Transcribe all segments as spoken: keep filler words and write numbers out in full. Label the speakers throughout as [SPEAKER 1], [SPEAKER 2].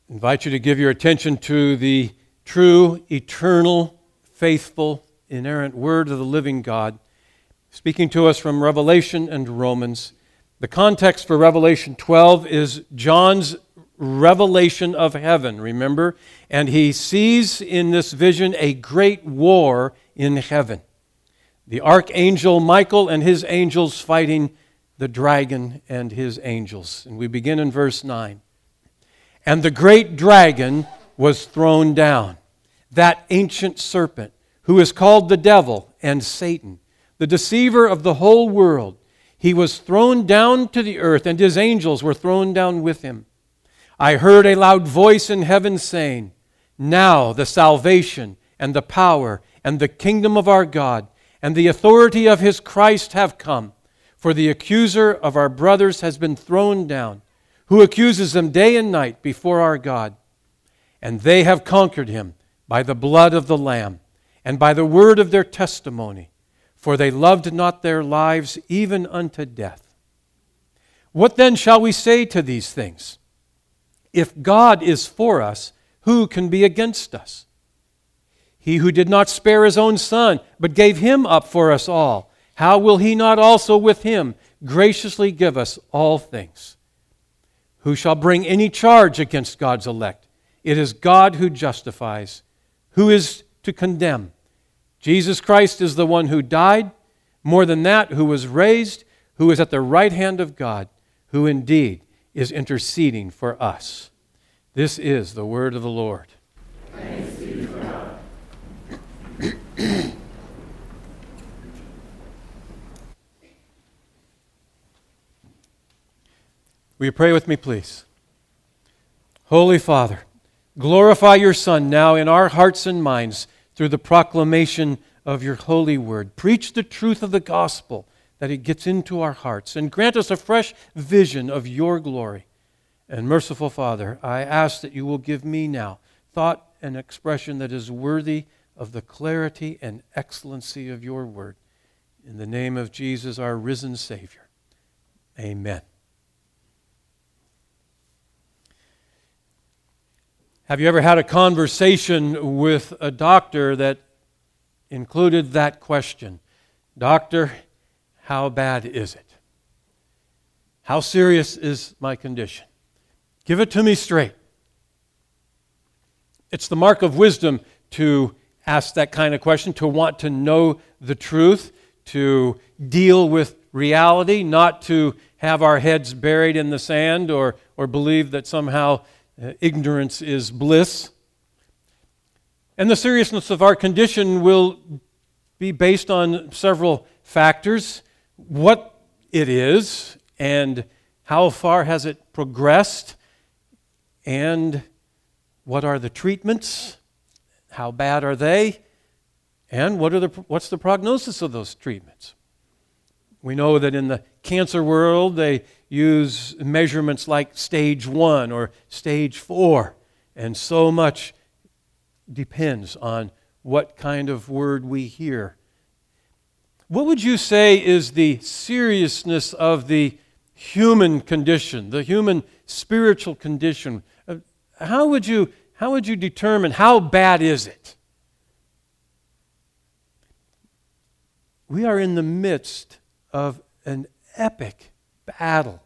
[SPEAKER 1] invite you to give your attention to the true, eternal, faithful, inerrant Word of the living God, speaking to us from Revelation and Romans. The context for Revelation twelve is John's revelation of heaven, remember? And he sees in this vision a great war in heaven. The archangel Michael and his angels fighting the dragon and his angels. And we begin in verse nine. And the great dragon was thrown down, that ancient serpent, who is called the devil and Satan, the deceiver of the whole world. He was thrown down to the earth, and his angels were thrown down with him. I heard a loud voice in heaven saying, Now the salvation and the power and the kingdom of our God and the authority of his Christ have come. For the accuser of our brothers has been thrown down, who accuses them day and night before our God. And they have conquered him by the blood of the Lamb and by the word of their testimony, for they loved not their lives even unto death. What then shall we say to these things? If God is for us, who can be against us? He who did not spare his own Son, but gave him up for us all, how will he not also with him graciously give us all things? Who shall bring any charge against God's elect? It is God who justifies. Who is to condemn? Jesus Christ is the one who died, more than that, who was raised, who is at the right hand of God, who indeed is interceding for us. This is the word of the Lord.
[SPEAKER 2] Thanks be to God.
[SPEAKER 1] Will you pray with me, please? Holy Father, glorify your Son now in our hearts and minds through the proclamation of your holy word. Preach the truth of the gospel that it gets into our hearts, and grant us a fresh vision of your glory. And merciful Father, I ask that you will give me now thought and expression that is worthy of the clarity and excellency of your word. In the name of Jesus, our risen Savior. Amen. Have you ever had a conversation with a doctor that included that question? Doctor, how bad is it? How serious is my condition? Give it to me straight. It's the mark of wisdom to ask that kind of question, to want to know the truth, to deal with reality, not to have our heads buried in the sand or, or believe that somehow Uh, ignorance is bliss. And the seriousness of our condition will be based on several factors. What it is, and how far has it progressed, and what are the treatments, how bad are they, and what are the what's the prognosis of those treatments. We know that in the cancer world, they use measurements like stage one or stage four, and so much depends on what kind of word we hear. What would you say is the seriousness of the human condition, the human spiritual condition? How would you, how would you determine how bad is it? We are in the midst of an epic battle.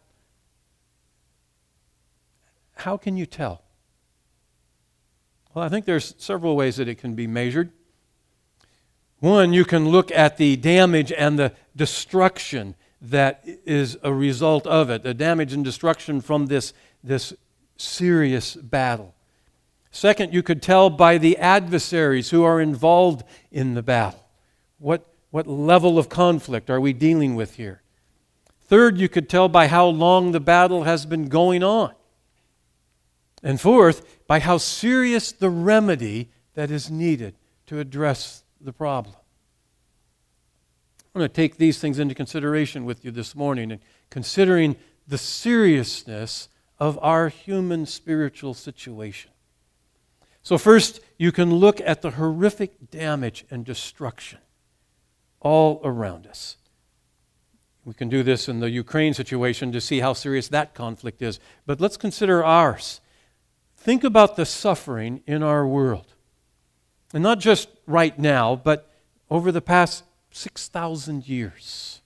[SPEAKER 1] How can you tell? Well, I think there's several ways that it can be measured. One, you can look at the damage and the destruction that is a result of it, the damage and destruction from this, this serious battle. Second, you could tell by the adversaries who are involved in the battle. What, what level of conflict are we dealing with here? Third, you could tell by how long the battle has been going on. And fourth, by how serious the remedy that is needed to address the problem. I'm going to take these things into consideration with you this morning, and considering the seriousness of our human spiritual situation. So first, you can look at the horrific damage and destruction all around us. We can do this in the Ukraine situation to see how serious that conflict is. But let's consider ours. think about the suffering in our world. And not just right now, but over the past six thousand years.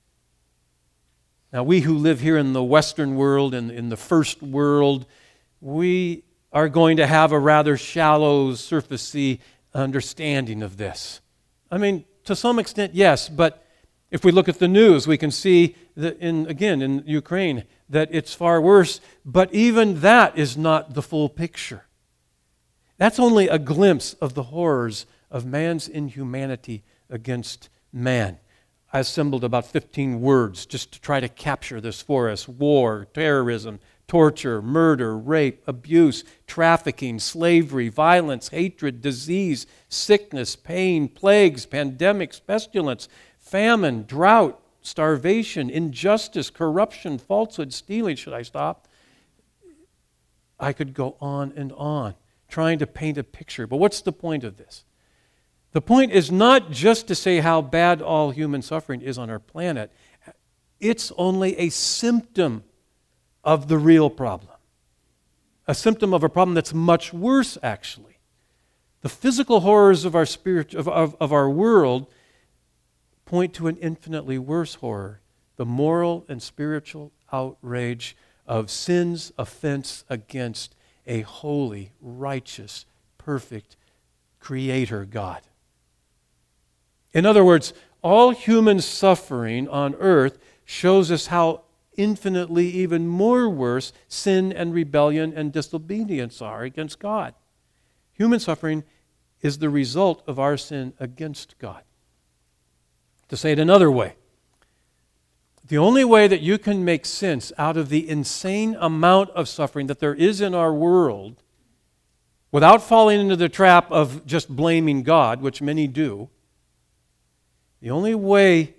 [SPEAKER 1] Now, we who live here in the Western world and in the first world, we are going to have a rather shallow, surfacey understanding of this. I mean, to some extent, yes, but if we look at the news, we can see that in, again, in Ukraine, that it's far worse, but even that is not the full picture. That's only a glimpse of the horrors of man's inhumanity against man. I assembled about fifteen words just to try to capture this for us. War, terrorism, torture, murder, rape, abuse, trafficking, slavery, violence, hatred, disease, sickness, pain, plagues, pandemics, pestilence, famine, drought, starvation, injustice, corruption, falsehood, stealing. Should I stop? I could go on and on, trying to paint a picture. But what's the point of this? The point is not just to say how bad all human suffering is on our planet. It's only a symptom of the real problem. A symptom of a problem that's much worse, actually. The physical horrors of our spirit, of, of, of our world point to an infinitely worse horror, the moral and spiritual outrage of sin's offense against a holy, righteous, perfect Creator God. In other words, all human suffering on earth shows us how infinitely even more worse sin and rebellion and disobedience are against God. Human suffering is the result of our sin against God. To say it another way, the only way that you can make sense out of the insane amount of suffering that there is in our world without falling into the trap of just blaming God, which many do, the only way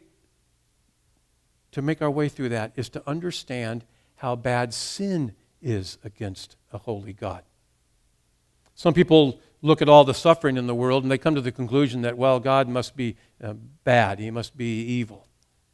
[SPEAKER 1] to make our way through that is to understand how bad sin is against a holy God. Some people look at all the suffering in the world and they come to the conclusion that, well, God must be uh, bad, He must be evil.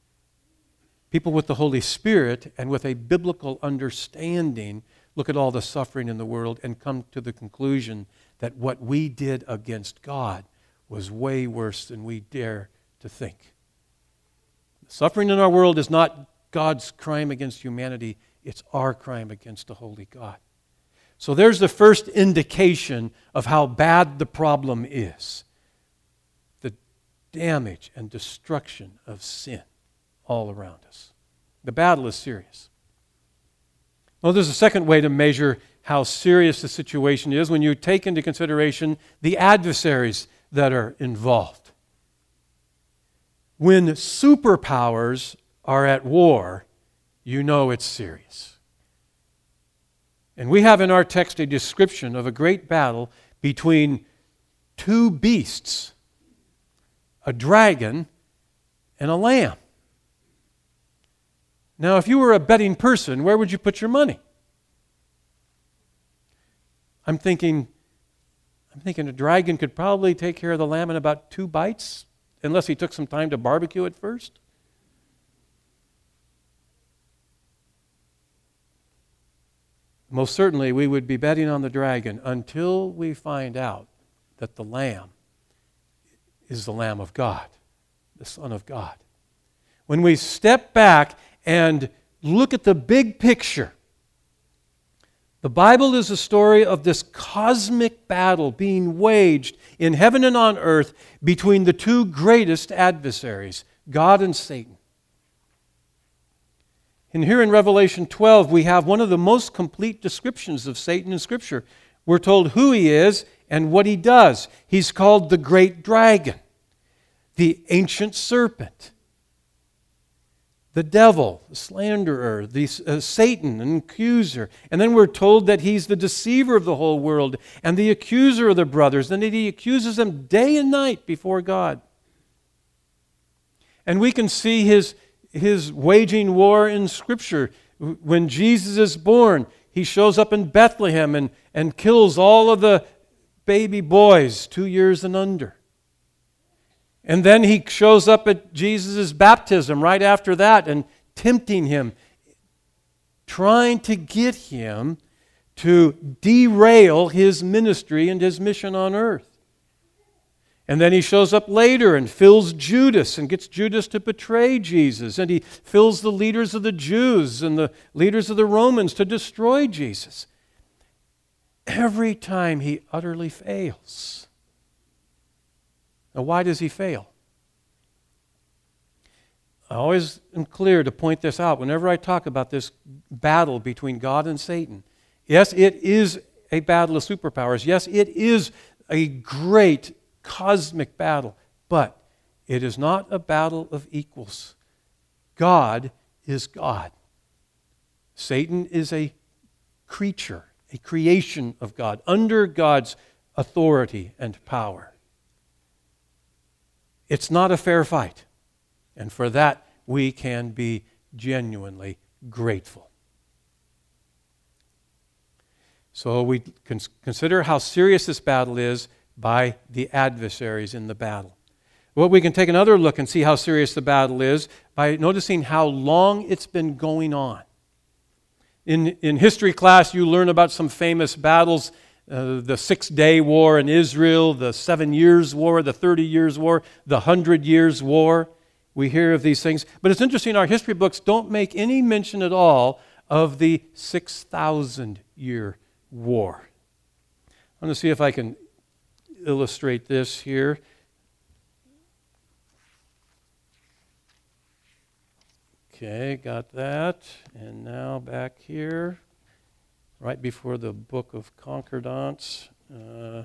[SPEAKER 1] People with the Holy Spirit and with a biblical understanding look at all the suffering in the world and come to the conclusion that what we did against God was way worse than we dare to think. The suffering in our world is not God's crime against humanity, it's our crime against a holy God. So there's the first indication of how bad the problem is. The damage and destruction of sin all around us. The battle is serious. Well, there's a second way to measure how serious the situation is when you take into consideration the adversaries that are involved. When superpowers are at war, you know it's serious. And we have in our text a description of a great battle between two beasts, a dragon and a lamb. Now, if you were a betting person, where would you put your money? I'm thinking, I'm thinking a dragon could probably take care of the lamb in about two bites, unless he took some time to barbecue it first. Most certainly, we would be betting on the dragon until we find out that the lamb is the Lamb of God, the Son of God. When we step back and look at the big picture, the Bible is a story of this cosmic battle being waged in heaven and on earth between the two greatest adversaries, God and Satan. And here in Revelation twelve, we have one of the most complete descriptions of Satan in Scripture. We're told who he is and what he does. He's called the great dragon, the ancient serpent, the devil, the slanderer, the, uh, Satan, an accuser. And then we're told that he's the deceiver of the whole world and the accuser of the brothers, and that he accuses them day and night before God. And we can see his, his waging war in Scripture. When Jesus is born, he shows up in Bethlehem and, and kills all of the baby boys two years and under. And then he shows up at Jesus' baptism right after that and tempting him, trying to get him to derail his ministry and his mission on earth. And then he shows up later and fills Judas and gets Judas to betray Jesus. And he fills the leaders of the Jews and the leaders of the Romans to destroy Jesus. Every time he utterly fails. Now, why does he fail? I always am clear to point this out whenever I talk about this battle between God and Satan. Yes, it is a battle of superpowers. Yes, it is a great cosmic battle, but it is not a battle of equals. God is God. Satan is a creature, a creation of God, under God's authority and power. It's not a fair fight, and for that we can be genuinely grateful. So we can consider how serious this battle is by the adversaries in the battle. Well, we can take another look and see how serious the battle is by noticing how long it's been going on. In, in history class, you learn about some famous battles, uh, the Six-Day War in Israel, the Seven Years' War, the Thirty Years' War, the Hundred Years' War. We hear of these things. But it's interesting, our history books don't make any mention at all of the six thousand year war. I'm going to see if I can illustrate this here. Okay, got that. And now back here, right before the Book of Concordance, uh,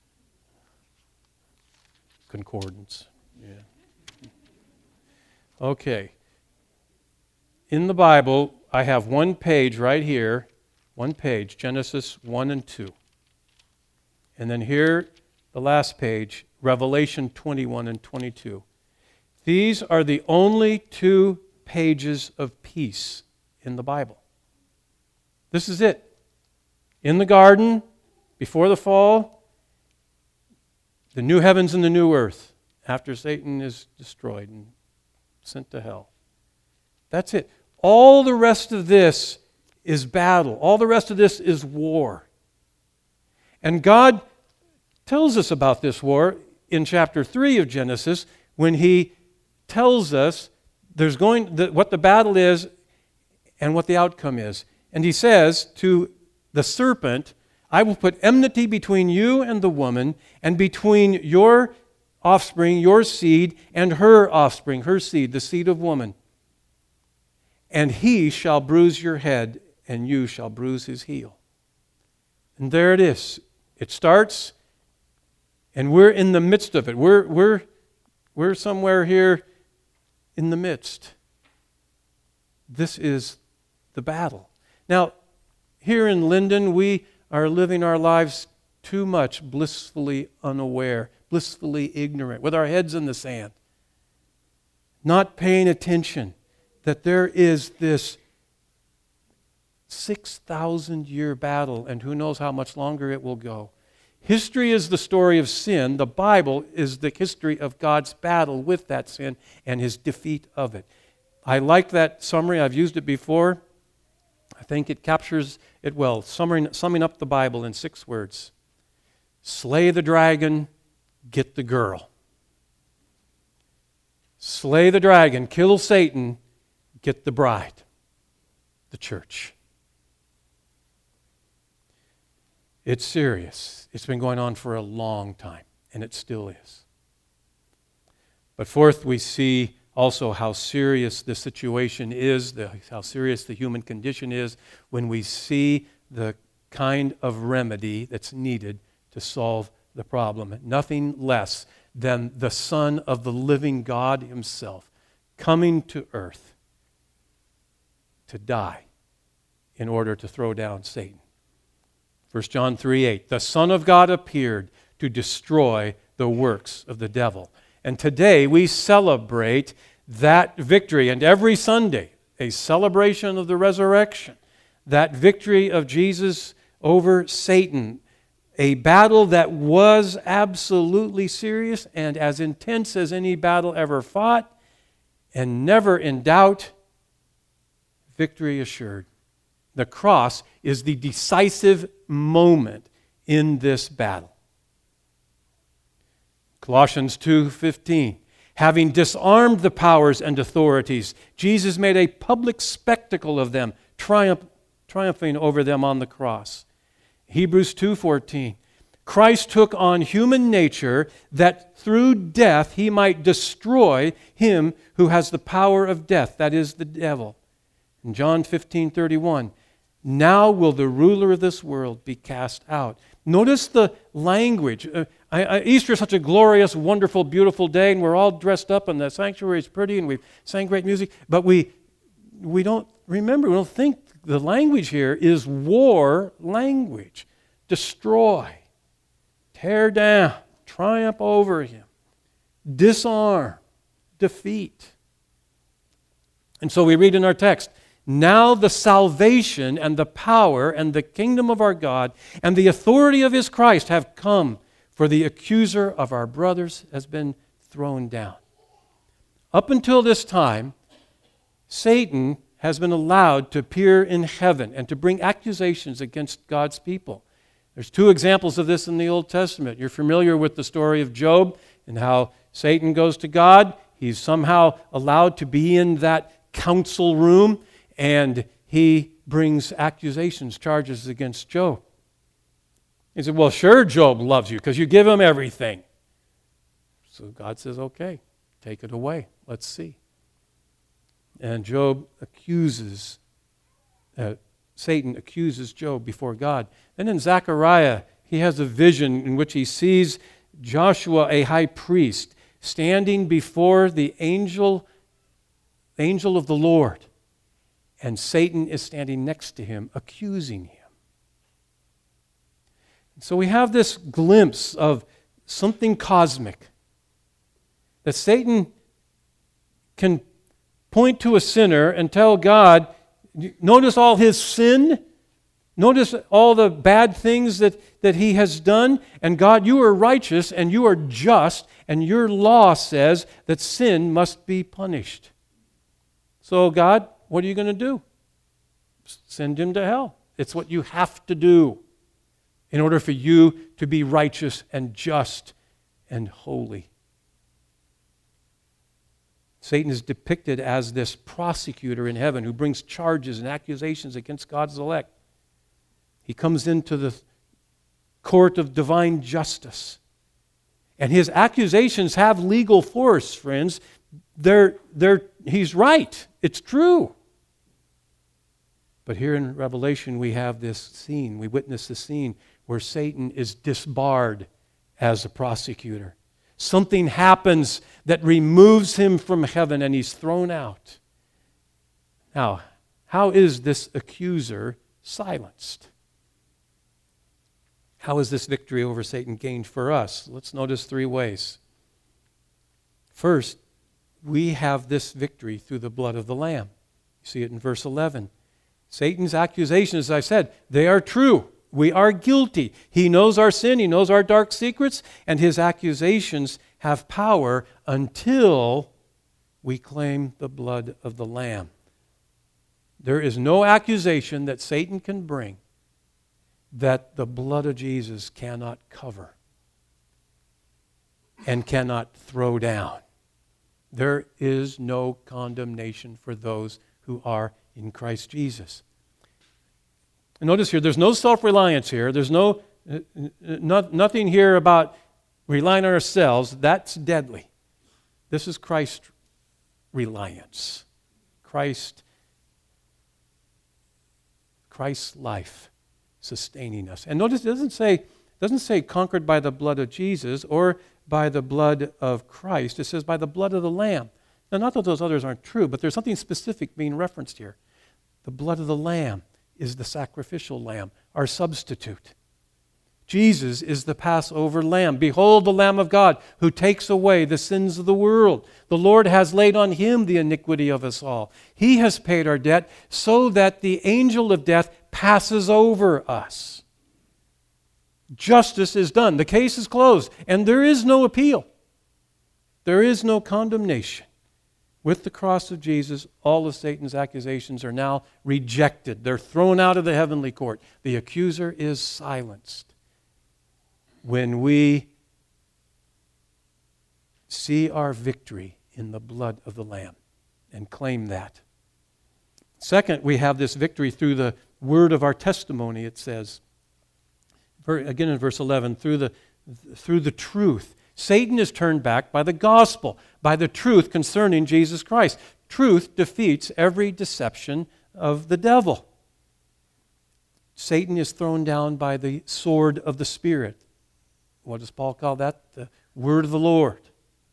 [SPEAKER 1] Concordance. Yeah. Okay. In the Bible, I have one page right here, one page, Genesis one and two. And then here, the last page, Revelation twenty-one and twenty-two. These are the only two pages of peace in the Bible. This is it. In the garden, before the fall, the new heavens and the new earth, after Satan is destroyed and sent to hell. That's it. All the rest of this is battle. All the rest of this is war. And God tells us about this war in chapter three of Genesis when he tells us there's going the, what the battle is and what the outcome is. And he says to the serpent, I will put enmity between you and the woman, and between your offspring, your seed, and her offspring, her seed, the seed of woman. And he shall bruise your head, and you shall bruise his heel. And there it is. It starts, and we're in the midst of it. We're, we're, we're somewhere here in the midst. This is the battle. Now, here in Linden, we are living our lives too much blissfully unaware, blissfully ignorant, with our heads in the sand, not paying attention that there is this six thousand year battle, and who knows how much longer it will go. History is the story of sin. The Bible is the history of God's battle with that sin and his defeat of it. I like that summary. I've used it before. I think it captures it well, summing, summing up the Bible in six words. Slay the dragon, get the girl. Slay the dragon, kill Satan, get the bride, the church. It's serious. It's been going on for a long time, and it still is. But fourth, we see also how serious the situation is, the, how serious the human condition is when we see the kind of remedy that's needed to solve the problem. Nothing less than the Son of the living God himself coming to earth to die in order to throw down Satan. First John three eight, the Son of God appeared to destroy the works of the devil. And today we celebrate that victory, and every Sunday, a celebration of the resurrection, that victory of Jesus over Satan, a battle that was absolutely serious and as intense as any battle ever fought, and never in doubt, victory assured. The cross is the decisive moment in this battle. Colossians two fifteen. Having disarmed the powers and authorities, Jesus made a public spectacle of them, triumph, triumphing over them on the cross. Hebrews two fourteen. Christ took on human nature that through death he might destroy him who has the power of death, that is the devil. In John fifteen thirty-one, now will the ruler of this world be cast out. Notice the language. Uh, I, I, Easter is such a glorious, wonderful, beautiful day, and we're all dressed up, and the sanctuary is pretty, and we've sang great music, but we we don't remember, we don't think the language here is war language. Destroy, tear down, triumph over him, disarm, defeat. And so we read in our text, now the salvation and the power and the kingdom of our God and the authority of his Christ have come, for the accuser of our brothers has been thrown down. Up until this time, Satan has been allowed to appear in heaven and to bring accusations against God's people. There's two examples of this in the Old Testament. You're familiar with the story of Job and how Satan goes to God. He's somehow allowed to be in that council room, and he brings accusations, charges against Job. He said, well, sure, Job loves you because you give him everything. So God says, okay, take it away. Let's see. And Job accuses, uh, Satan accuses Job before God. Then in Zechariah, he has a vision in which he sees Joshua, a high priest, standing before the angel, angel of the Lord. And Satan is standing next to him, accusing him. So we have this glimpse of something cosmic. That Satan can point to a sinner and tell God, notice all his sin, notice all the bad things that, that he has done, and God, you are righteous and you are just, and your law says that sin must be punished. So God, what are you going to do? Send him to hell. It's what you have to do in order for you to be righteous and just and holy. Satan is depicted as this prosecutor in heaven who brings charges and accusations against God's elect. He comes into the court of divine justice. And his accusations have legal force, friends. They're, they're, he's right. It's true. But here in Revelation we have this scene, we witness the scene where Satan is disbarred as a prosecutor. Something happens that removes him from heaven and he's thrown out. Now, how is this accuser silenced? How is this victory over Satan gained for us? Let's notice three ways. First, we have this victory through the blood of the Lamb. You see it in verse eleven. Satan's accusations, as I said, they are true. We are guilty. He knows our sin. He knows our dark secrets. And his accusations have power until we claim the blood of the Lamb. There is no accusation that Satan can bring that the blood of Jesus cannot cover and cannot throw down. There is no condemnation for those who are in Christ Jesus. And notice here, there's no self-reliance here. There's no, uh, no nothing here about relying on ourselves. That's deadly. This is Christ reliance. Christ, Christ's life sustaining us. And notice it doesn't say, it doesn't say conquered by the blood of Jesus or by the blood of Christ. It says by the blood of the Lamb. Now, not that those others aren't true, but there's something specific being referenced here. The blood of the Lamb is the sacrificial lamb, our substitute. Jesus is the Passover lamb. Behold the Lamb of God who takes away the sins of the world. The Lord has laid on him the iniquity of us all. He has paid our debt so that the angel of death passes over us. Justice is done. The case is closed, and there is no appeal. There is no condemnation. With the cross of Jesus, all of Satan's accusations are now rejected. They're thrown out of the heavenly court. The accuser is silenced. When we see our victory in the blood of the Lamb and claim that. Second, we have this victory through the word of our testimony, it says. Again in verse eleven, through the, through the truth. Satan is turned back by the gospel, by the truth concerning Jesus Christ. Truth defeats every deception of the devil. Satan is thrown down by the sword of the Spirit. What does Paul call that? The word of the Lord.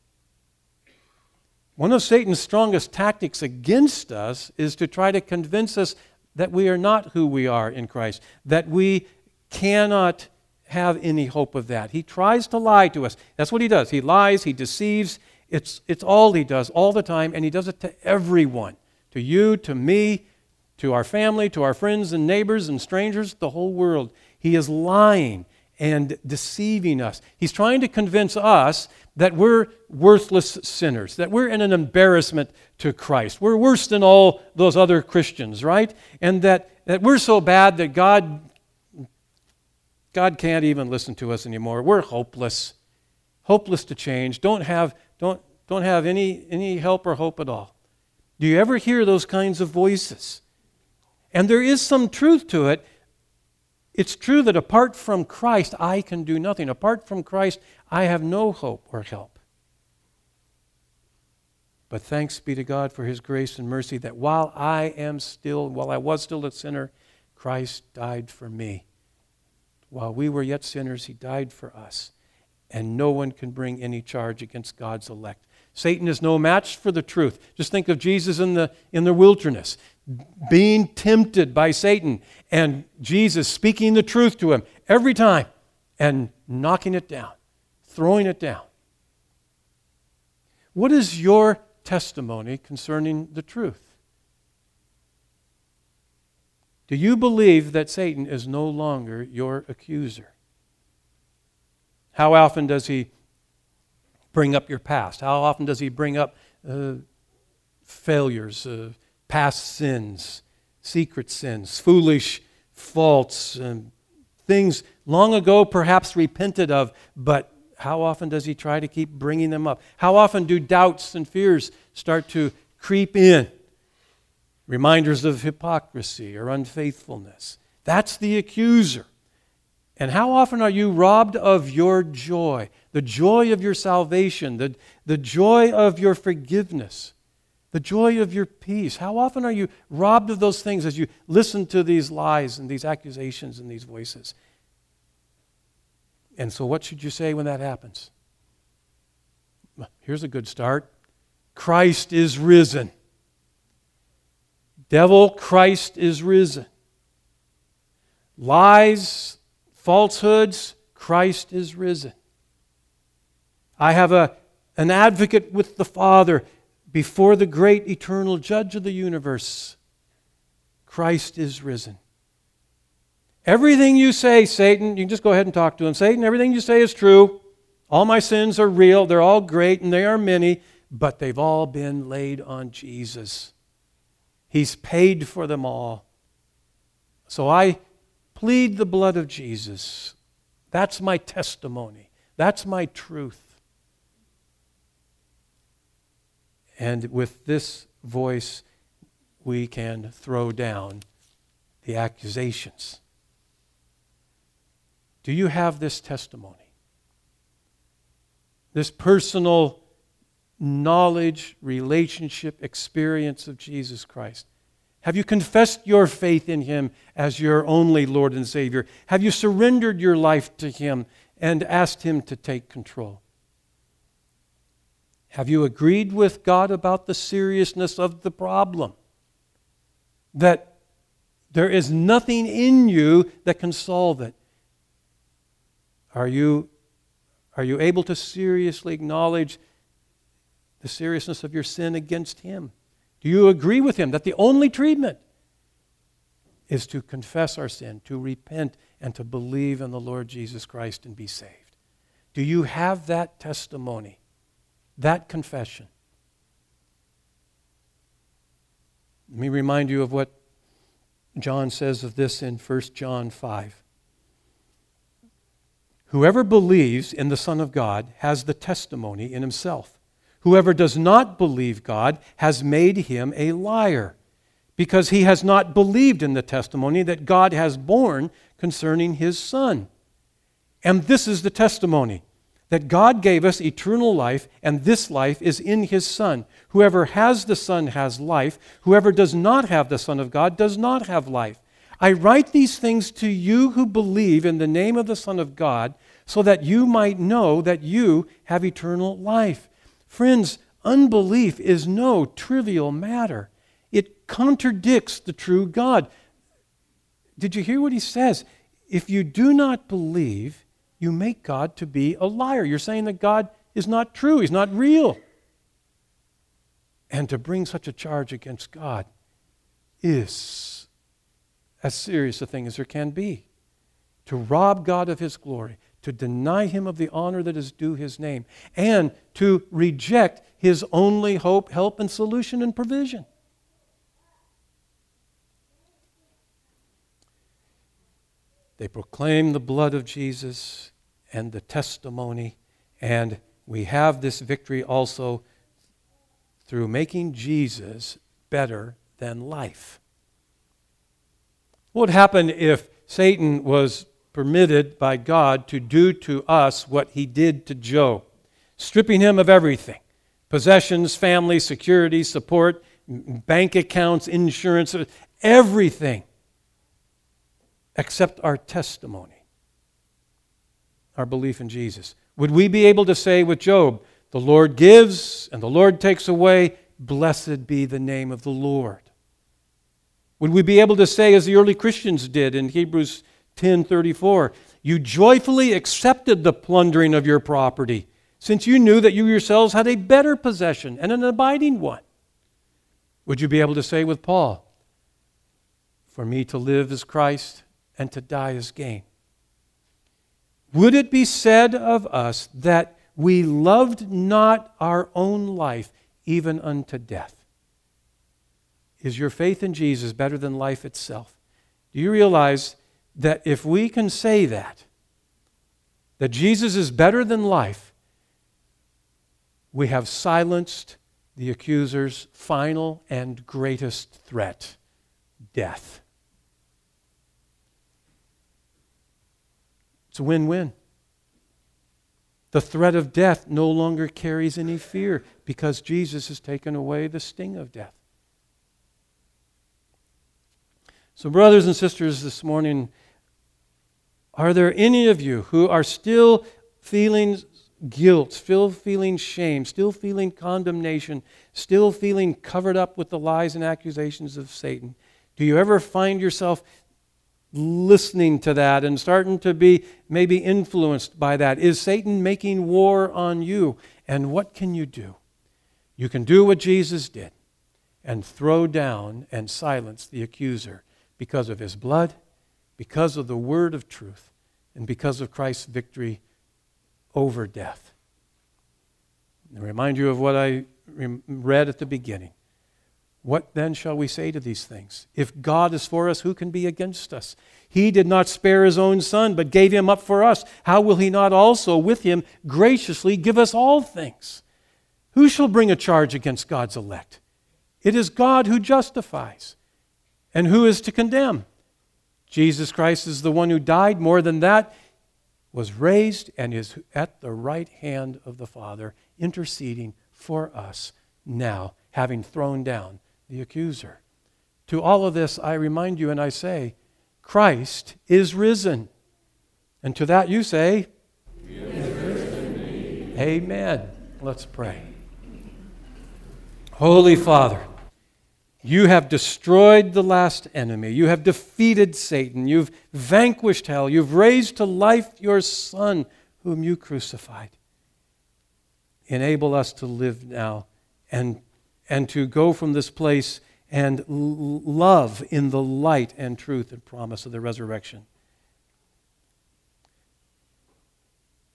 [SPEAKER 1] One of Satan's strongest tactics against us is to try to convince us that we are not who we are in Christ, that we cannot have any hope of that. He tries to lie to us. That's what he does. He lies, he deceives. It's, it's all he does all the time, and he does it to everyone. To you, to me, to our family, to our friends and neighbors and strangers, the whole world. He is lying and deceiving us. He's trying to convince us that we're worthless sinners, that we're in an embarrassment to Christ. We're worse than all those other Christians, right? And that, that we're so bad that God God can't even listen to us anymore. We're hopeless, hopeless to change. Don't have, don't, don't have any, any help or hope at all. Do you ever hear those kinds of voices? And there is some truth to it. It's true that apart from Christ, I can do nothing. Apart from Christ, I have no hope or help. But thanks be to God for His grace and mercy that while I am still, while I was still a sinner, Christ died for me. While we were yet sinners, He died for us. And no one can bring any charge against God's elect. Satan is no match for the truth. Just think of Jesus in the, in the wilderness, being tempted by Satan, and Jesus speaking the truth to him every time and knocking it down, throwing it down. What is your testimony concerning the truth? Do you believe that Satan is no longer your accuser? How often does he bring up your past? How often does he bring up uh, failures, uh, past sins, secret sins, foolish faults, um, things long ago perhaps repented of, but how often does he try to keep bringing them up? How often do doubts and fears start to creep in? Reminders of hypocrisy or unfaithfulness. That's the accuser. And how often are you robbed of your joy, the joy of your salvation, the, the joy of your forgiveness, the joy of your peace? How often are you robbed of those things as you listen to these lies and these accusations and these voices? And so what should you say when that happens? Here's a good start. Christ is risen. Devil, Christ is risen. Lies, falsehoods, Christ is risen. I have a, an advocate with the Father before the great eternal judge of the universe. Christ is risen. Everything you say, Satan, you can just go ahead and talk to him. Satan, everything you say is true. All my sins are real. They're all great and they are many, but they've all been laid on Jesus. He's paid for them all. So I plead the blood of Jesus. That's my testimony. That's my truth. And with this voice, we can throw down the accusations. Do you have this testimony? This personal knowledge, relationship, experience of Jesus Christ? Have you confessed your faith in Him as your only Lord and Savior? Have you surrendered your life to Him and asked Him to take control? Have you agreed with God about the seriousness of the problem? That there is nothing in you that can solve it. Are you, are you able to seriously acknowledge the seriousness of your sin against Him? Do you agree with Him that the only treatment is to confess our sin, to repent, and to believe in the Lord Jesus Christ and be saved? Do you have that testimony, that confession? Let me remind you of what John says of this in First John five. Whoever believes in the Son of God has the testimony in himself. Whoever does not believe God has made him a liar, because he has not believed in the testimony that God has borne concerning his Son. And this is the testimony, that God gave us eternal life, and this life is in his Son. Whoever has the Son has life. Whoever does not have the Son of God does not have life. I write these things to you who believe in the name of the Son of God, so that you might know that you have eternal life. Friends, unbelief is no trivial matter. It contradicts the true God. Did you hear what he says? If you do not believe, you make God to be a liar. You're saying that God is not true. He's not real. And to bring such a charge against God is as serious a thing as there can be. To rob God of his glory, to deny him of the honor that is due his name, and to reject his only hope, help, and solution and provision. They proclaim the blood of Jesus and the testimony, and we have this victory also through making Jesus better than life. What would happen if Satan was permitted by God to do to us what he did to Job, stripping him of everything? Possessions, family, security, support, bank accounts, insurance, everything except our testimony, our belief in Jesus. Would we be able to say with Job, the Lord gives and the Lord takes away, blessed be the name of the Lord? Would we be able to say, as the early Christians did in Hebrews ten thirty-four, you joyfully accepted the plundering of your property, since you knew that you yourselves had a better possession and an abiding one? Would you be able to say with Paul, for me to live is Christ and to die is gain? Would it be said of us that we loved not our own life even unto death? Is your faith in Jesus better than life itself? Do you realize that if we can say that, that Jesus is better than life, we have silenced the accuser's final and greatest threat, death. It's a win-win. The threat of death no longer carries any fear because Jesus has taken away the sting of death. So, brothers and sisters, this morning, are there any of you who are still feeling guilt, still feeling shame, still feeling condemnation, still feeling covered up with the lies and accusations of Satan? Do you ever find yourself listening to that and starting to be maybe influenced by that? Is Satan making war on you? And what can you do? You can do what Jesus did and throw down and silence the accuser because of his blood, because of the word of truth, and because of Christ's victory over death. I remind you of what I read at the beginning. What then shall we say to these things? If God is for us, who can be against us? He did not spare his own Son, but gave him up for us. How will he not also with him graciously give us all things? Who shall bring a charge against God's elect? It is God who justifies. And who is to condemn? Jesus Christ is the one who died. More than that, was raised and is at the right hand of the Father, interceding for us now, having thrown down the accuser. To all of this, I remind you and I say, Christ is risen. And to that you say, He is risen. Amen. Let's pray. Holy Father, you have destroyed the last enemy. You have defeated Satan. You've vanquished hell. You've raised to life your Son, whom you crucified. Enable us to live now and, and to go from this place and l- love in the light and truth and promise of the resurrection.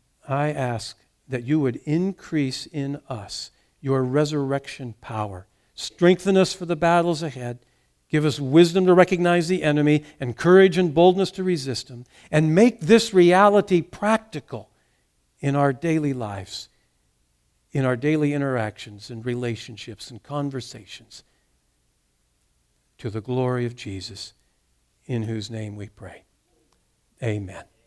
[SPEAKER 1] I ask that you would increase in us your resurrection power, Strengthen us for the battles ahead. Give us wisdom to recognize the enemy and courage and boldness to resist him. And make this reality practical in our daily lives, in our daily interactions and relationships and conversations, to the glory of Jesus, in whose name we pray. Amen.